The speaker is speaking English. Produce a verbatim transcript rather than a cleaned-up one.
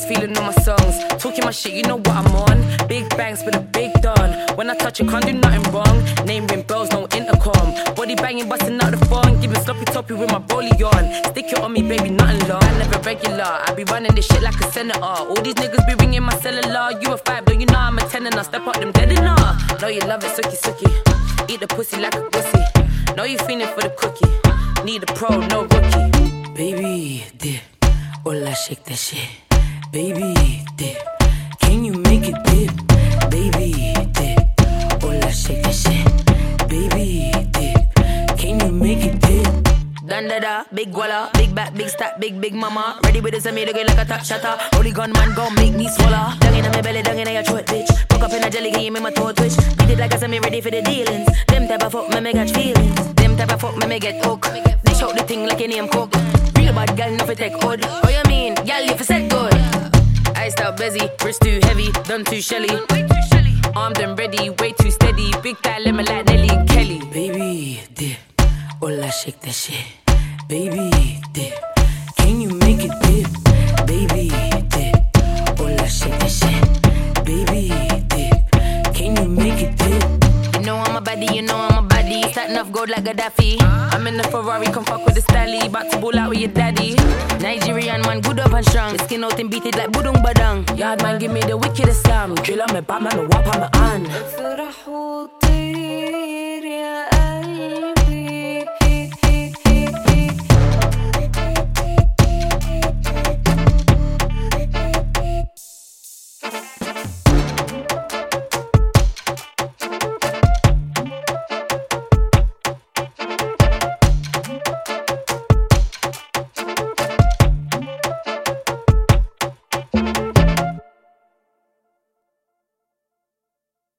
was feeling all my songs. Talking my shit, you know what I'm on. Big bangs with a big don. When I touch you, can't do nothing wrong. Name ring bells, no intercom. Body banging, busting out the phone. Giving sloppy toppy with my rollie on. Stick it on me, baby, nothing long. I never regular, I be running this shit like a senator. All these niggas be ringing my cellular. You a five, don't you know I'm a ten and I step up them dead enough. Know you love it, sucky sucky. Eat the pussy like a pussy. Know you feeling for the cookie. Need a pro, no rookie. Baby, dip. Hola, shake that shit. Baby, dip. Can you make it dip? Baby, dip. Hola, shake that shit. Baby, dip. Can you make it dip? Dandada, big walla, big back, big stack, big, big mama. Ready with this and me looking like a top shatter. Holy gun man gon' make me swallow. Dung in my belly, dung in your throat, bitch. Fuck up in a jelly, game in my toe twitch. Beat it like I said, me ready for the dealings. Them type of fuck, me me catch feelings. Them type of fuck, me me get hooked. Dish out the thing like a name cook. Real bad gal, no fi take hood. Oh you mean, gal, you fi set good. Iced out busy, wrist too heavy, done too shelly. Armed and ready, way too steady. Big guy, let me like Nelly and Kelly. Baby, dip. Hola, shake that shit. Baby, dip. Can you make it dip? Baby, dip. Hola, shake that shit. Baby, dip. Can you make it dip? You know I'm a baddie, you know I'm a baddie. Starting off gold like Gaddafi. I'm in the Ferrari, come fuck with the Stally. About to ball out with your daddy. Nigerian man, good up and strong. The skin out and beat it like budung badang. Yard man, give me the wickedest slam. Drill on my Batman, me wap on my hand.